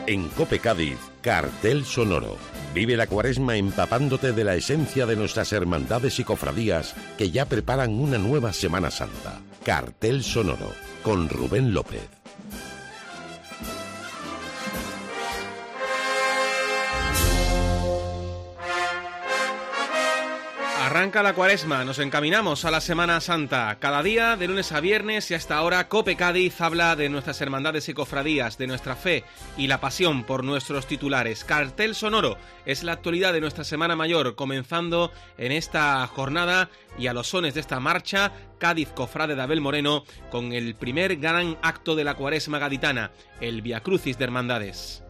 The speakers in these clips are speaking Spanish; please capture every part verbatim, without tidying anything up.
En COPE Cádiz, Cartel Sonoro. Vive la Cuaresma empapándote de la esencia de nuestras hermandades y cofradías que ya preparan una nueva Semana Santa. Cartel Sonoro, con Rubén López. Arranca la Cuaresma, nos encaminamos a la Semana Santa. Cada día, de lunes a viernes y hasta ahora, COPE Cádiz habla de nuestras hermandades y cofradías, de nuestra fe y la pasión por nuestros titulares. Cartel Sonoro es la actualidad de nuestra Semana Mayor, comenzando en esta jornada y a los sones de esta marcha, Cádiz Cofrade de Abel Moreno, con el primer gran acto de la Cuaresma gaditana, el Via Crucis de Hermandades.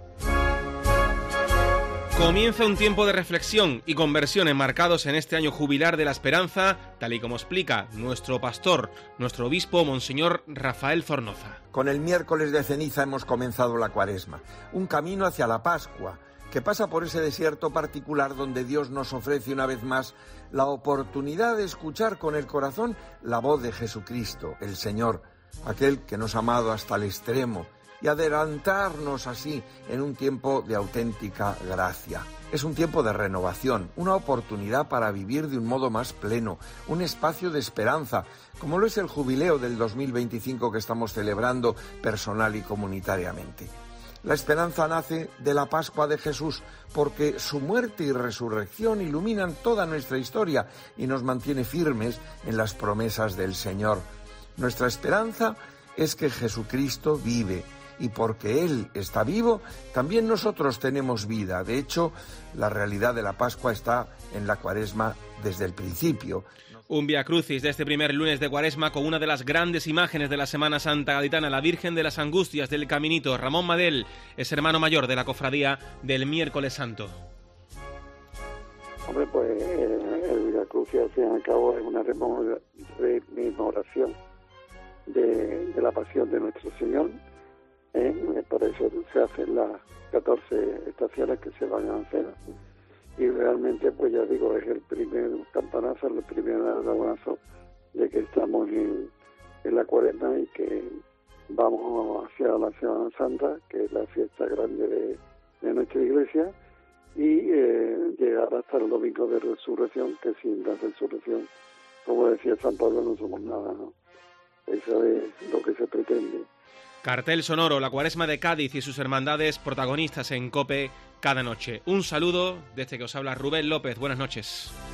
Comienza un tiempo de reflexión y conversión enmarcados en este año jubilar de la esperanza, tal y como explica nuestro pastor, nuestro obispo, Monseñor Rafael Zornoza. Con el miércoles de ceniza hemos comenzado la Cuaresma, un camino hacia la Pascua, que pasa por ese desierto particular donde Dios nos ofrece una vez más la oportunidad de escuchar con el corazón la voz de Jesucristo, el Señor, aquel que nos ha amado hasta el extremo, y adelantarnos así en un tiempo de auténtica gracia. Es un tiempo de renovación, una oportunidad para vivir de un modo más pleno, un espacio de esperanza, como lo es el jubileo del dos mil veinticinco que estamos celebrando personal y comunitariamente. La esperanza nace de la Pascua de Jesús, porque su muerte y resurrección iluminan toda nuestra historia y nos mantiene firmes en las promesas del Señor. Nuestra esperanza es que Jesucristo vive, y porque Él está vivo, también nosotros tenemos vida. De hecho, la realidad de la Pascua está en la Cuaresma desde el principio. Un Via Crucis de este primer lunes de Cuaresma con una de las grandes imágenes de la Semana Santa gaditana, la Virgen de las Angustias del Caminito. Ramón Madel es hermano mayor de la cofradía del Miércoles Santo. Hombre, pues el Via Crucis al fin y al cabo es una rememoración de, de la pasión de nuestro Señor. ¿Eh? Por eso se hacen las catorce estaciones que se van a hacer, y realmente, pues ya digo, es el primer campanazo, el primer aragonazo de que estamos en, en la Cuaresma y que vamos hacia la Semana Santa, que es la fiesta grande de, de nuestra iglesia, y eh, llegar hasta el domingo de resurrección, que sin la resurrección, como decía San Pablo, no somos nada, ¿no? Eso es lo que se pretende. Cartel Sonoro, la Cuaresma de Cádiz y sus hermandades protagonistas en COPE cada noche. Un saludo desde que os habla Rubén López. Buenas noches.